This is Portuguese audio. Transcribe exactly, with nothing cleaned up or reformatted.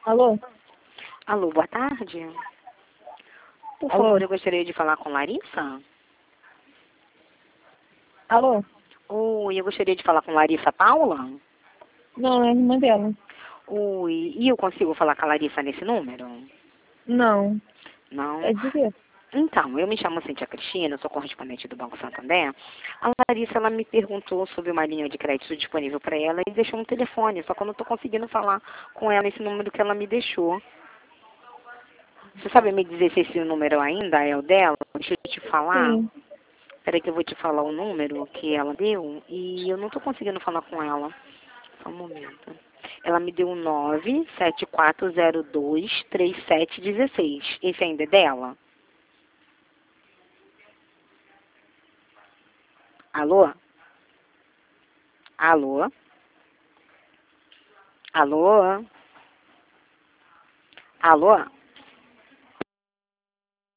Alô? Alô, boa tarde. Por Alô? favor, eu gostaria de falar com Larissa. Alô? Oi, eu gostaria de falar com Larissa Paula. Não, é a irmã dela. Oi, e eu consigo falar com a Larissa nesse número? Não. Não? É de quê? Então, eu me chamo Cíntia Cristina, eu sou correspondente do Banco Santander. A Larissa, ela me perguntou sobre uma linha de crédito disponível para ela e deixou um telefone, só que eu não estou conseguindo falar com ela esse número que ela me deixou. Você sabe me dizer se esse número ainda é o dela? Deixa eu te falar. Sim. Peraí que eu vou te falar o número que ela deu e eu não estou conseguindo falar com ela. Só um momento. Ela me deu nove sete quatro zero dois três sete um seis. Esse ainda é dela? Alô? Alô? Alô? Alô?